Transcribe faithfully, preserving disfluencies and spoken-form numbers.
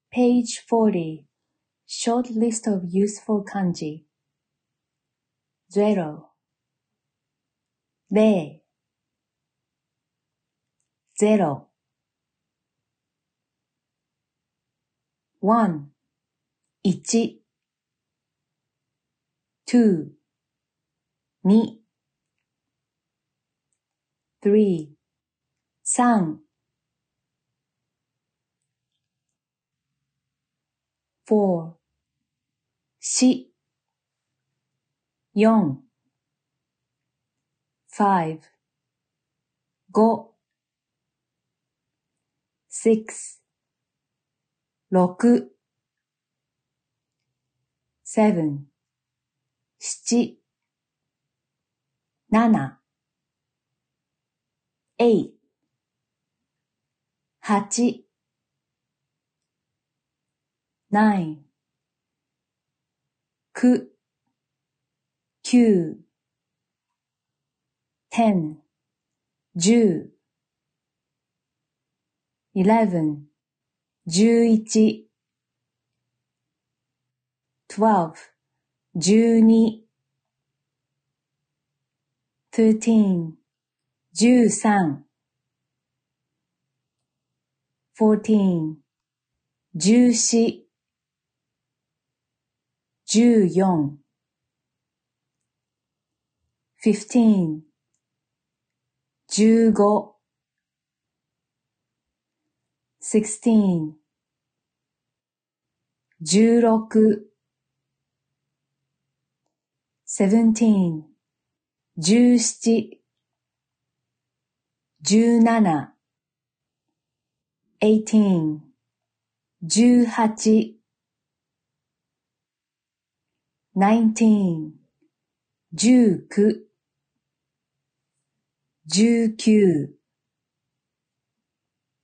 Page forty. Short list of useful kanji. Zero. 零 Zero. One. 一 Two. 二 Three. 三 Four. 四 四 Five. 五 Six. 六 Seven. 七 七 Eight. 八 Nine. 九 九 Ten. 十 Eleven. 十一 Twelve. 十二 Thirteen. 十三 Fourteen. 十四 十四 Fifteen. 十五 Sixteen. 十六 Seventeen. 十七 十七 Eighteen. 十八 Nineteen. 十九 十九